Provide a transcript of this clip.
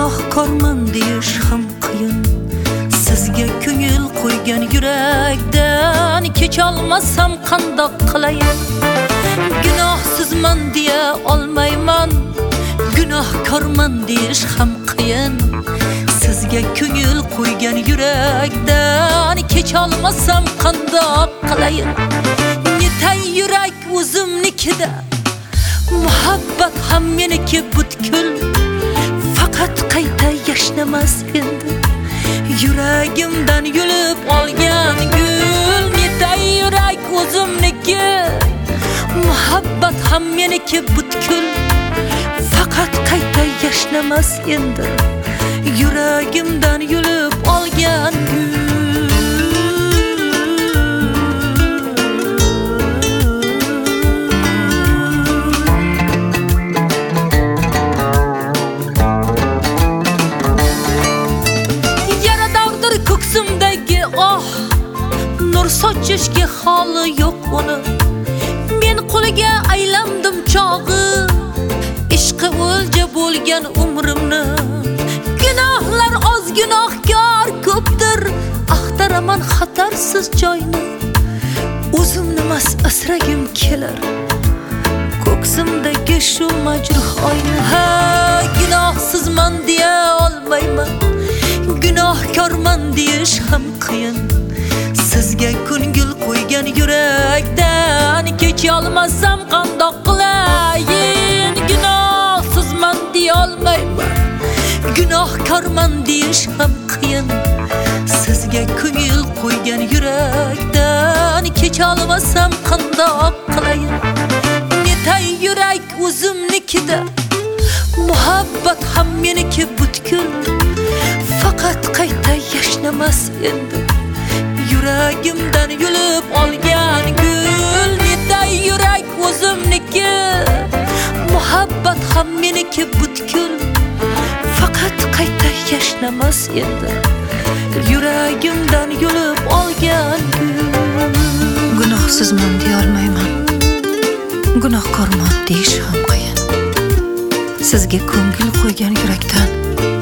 gunohkorman deyish ham qiyin. Sizga ko'ngil qo'ygan yurakdan kecholmasam qandoq qilayin? Gunohsizman deya olmayman, gunohkorman deyish ham qiyin. Sizga ko'ngil qo'ygan yurakdan kecholmasam qandoq qilayin? Netay yurak o'zimnikida, muhabbat ham meniki butkul. Faqat qayta yashnamas endi yuragimdan yulib olgan gul. Netay yurak o'zimniki, muhabbat ham meniki butkul. Faqat qayta yashnamas endi yuragimdan yulib olgan gul. Yaradordir ko'ksimdagi nur sochishga holi yo'q uni. Men qo'liga aylandim chog'i, ishqi o'lja bo'lgan umrimni. Gunohlar oz, gunohkor ko'pdir, axtaraman xatarsiz joyni. O'zimni mas asragim kelar ko'ksimdagi shu majruh oyni. Ha, gunohsizman deya olmayman, gunohkorman deyish ham qiyin. Sizga ko'ngil qo'ygan yurakdan kecholmasam qandoq qilayin? Gunohsizman deya olmayman, gunohkorman deyish ham qiyin. Sizga ko'ngil qo'ygan yurakdan kecholmasam qandoq qilayin? Netay yurak o'zimnikida, muhabbat ham meniki butkul. Faqat qayta yashnamas endi yuragimdan yulib olgan gul. Netay yurak o'zimniki, muhabbat ham meniki butkul. Faqat qayta yashnamas endi yuragimdan yulib olgan gul. Gunohsizman deya olmayman, gunohkorman deyish ham qiyin. Sizga ko'ngil qo'ygan yurakdan